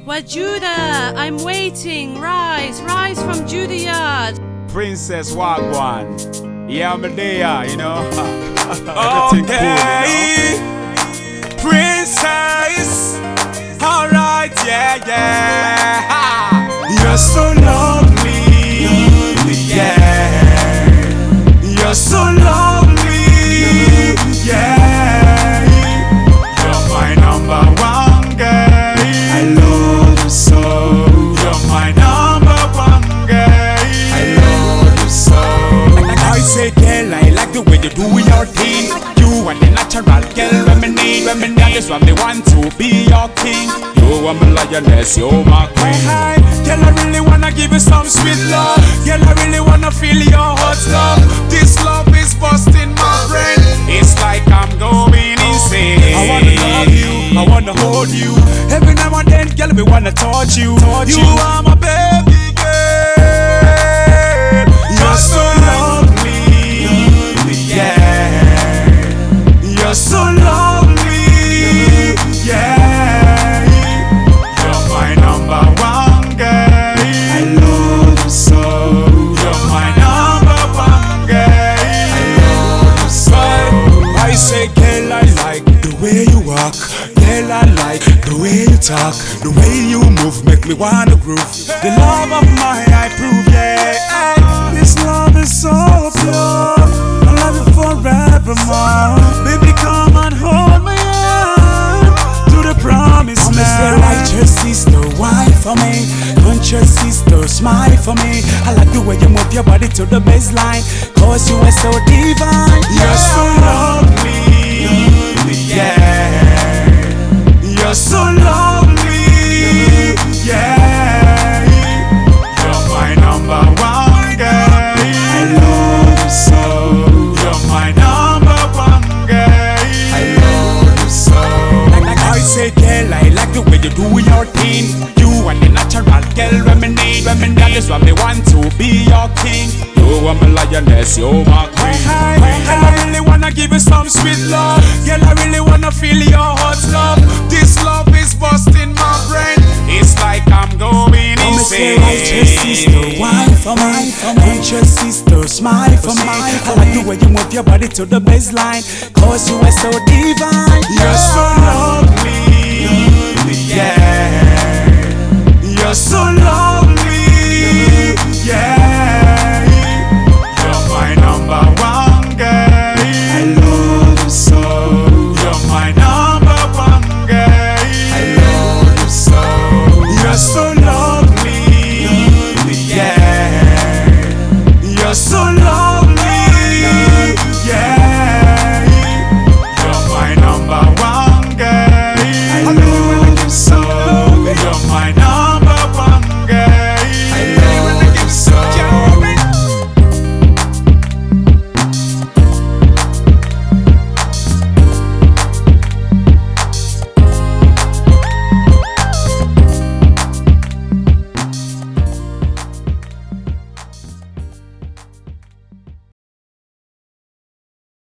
Well, Judah, I'm waiting. Rise, rise from Judah Yard. Princess Wagwan. Yeah, I'm there, you know. Everything cool, you know. Princess. Alright, yeah. You're so lovely. Yeah. You're so lovely. Yeah. You're my number one girl. I love you so. You're my number one girl. I love you so. I say, girl, I like the way you do your thing. You are the natural girl when me need. That's why me want to be your king. You are my lioness, you're my queen. Hey, girl, I really wanna give you some sweet love. Girl, I really wanna feel your hot love. This love is busting my brain. It's like I'm going insane. I wanna love you, I wanna hold you. Every now and then, girl, we wanna touch you. You are my baby girl. You're so lovely. Yeah. You're so lovely. Yeah. You're my number one girl. I love you so. You're my number one girl. I love you so. I say, girl, I like the way you walk. Girl, I like the way you talk. The way you move make me wanna groove. The love of mine I prove, yeah. This love is so pure. I love you forevermore. Baby, come and hold my hand to the promise land. Like your sister, wife for me. Don't your sister smile for me. I like the way you move your body to the baseline. Cause you are so divine. You're so lovely. Yeah. You're so lovely. Yeah. You're my number one girl. I love you so. You're my number one girl. I love you so. I say, girl, I like the way you do your thing. You are the natural girl when me need. That's why me want to be your king. You are my lioness, you're my queen. Girl, I really wanna give you some sweet love. Girl, I really wanna feel your hot love. This love is busting my brain. It's like I'm going insane. Like your sister, wife for me. Don't your sister smile for me. I like the way you move your body to the baseline. Cause you are so divine. You're so lovely.